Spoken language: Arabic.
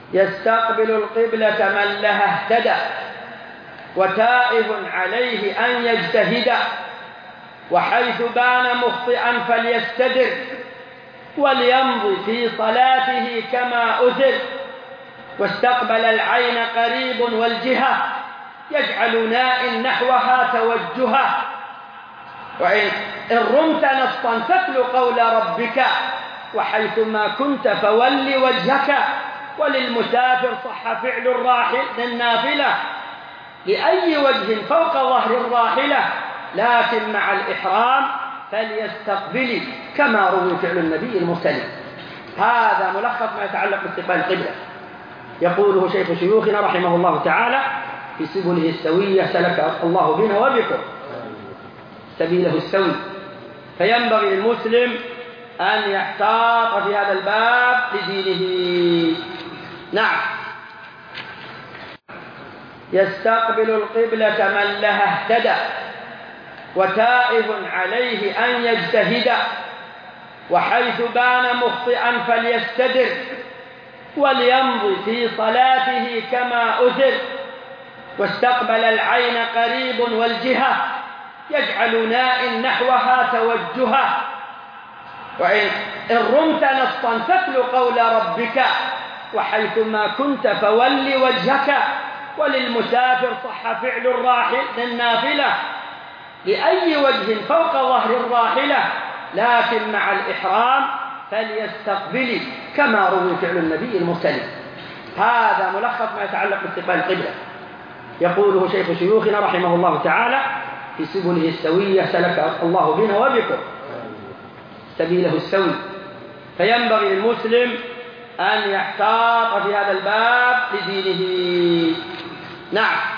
يستقبل القبلة من لها اهتدى، وتائب عليه أن يجتهد، وحيث بان مخطئا فليستدر، وليمضي في صلاته كما أثر، واستقبل العين قريب والجهة، يجعل ناء نحوها توجها. وإن رمت نصا فاتل قول ربك، وحيثما كنت فول وجهك. وللمسافر صح فعل الراحل النافلة لأي وجه فوق ظهر الراحلة، لكن مع الإحرام فليستقبل كما روي فعل النبي المرسل. هذا ملخص ما يتعلق باستقبال القبلة، يقوله شيخ شيوخنا رحمه الله تعالى في سبله السوية: سلك الله بنا وبكم سبيله السوي. فينبغي للمسلم أن يحتاط في هذا الباب لدينه. نعم. يستقبل القبلة من لها اهتدى، وتائب عليه أن يجتهد، وحيث بان مخطئا فليستدر، وليمضي في صلاته كما أثر، واستقبل العين قريب والجهة، يجعل ناء نحوها توجها. وإن رمت نصا فاتل قول ربك، وحيثما كنت فول وجهك. وللمسافر صح فعل الراحل النافلة لأي وجه فوق ظهر الراحلة، لكن مع الإحرام فليستقبل كما روي فعل النبي المرسل. هذا ملخص ما يتعلق باستقبال القبلة، يقوله شيخ شيوخنا رحمه الله تعالى في سبله السوية: سلك الله بنا وبكم سبيله السوي. فينبغي للمسلم أن يحتاط في هذا الباب لدينه. نعم.